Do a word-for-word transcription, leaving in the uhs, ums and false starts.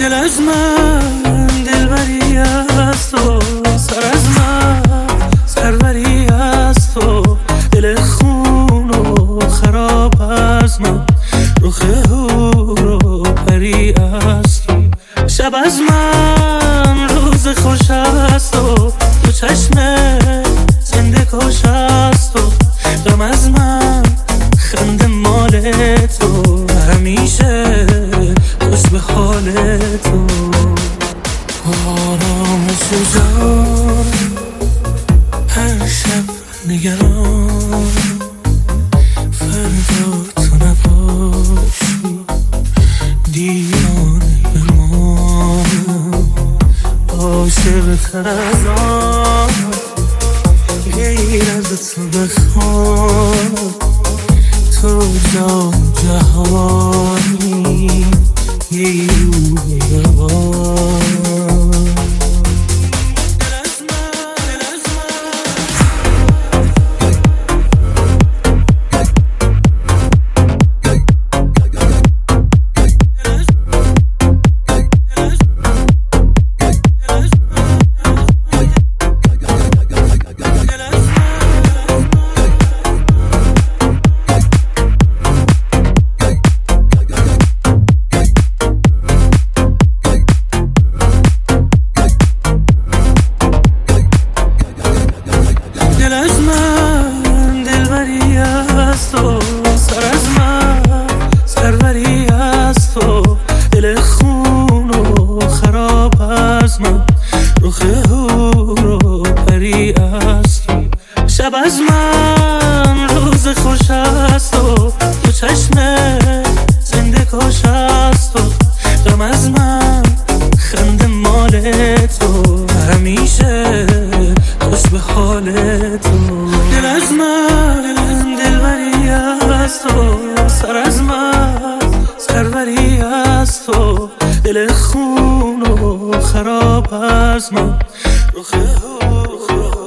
دل از من دلبری از تو، سر از من سروری از تو، دل خون و خراب از من، رخ هور و پری از تو، شب از من روز خوش از تو، تو چشم زنده کش از تو، غم از من خنده مال تو، همیشه خوش به حال تو. آرامش جان هر شب نگران، فردا تو نباشی دیوانه بمانم، عاشق تر از آن غیر از تو بخوانم، تو جان جهانی یه روی روان. دل از من دلبری از تو، سر از من سروری از تو، دل خون و خراب از من، رخ هور و پری از تو، شب از من روز خوش از تو، تو چشم زنده کش از تو، غم از من خنده مال تو، همیشه خوش به حال تو. دل از من دلبری از تو، سر از من سروری از تو، دل خون و خراب از من، رخ هور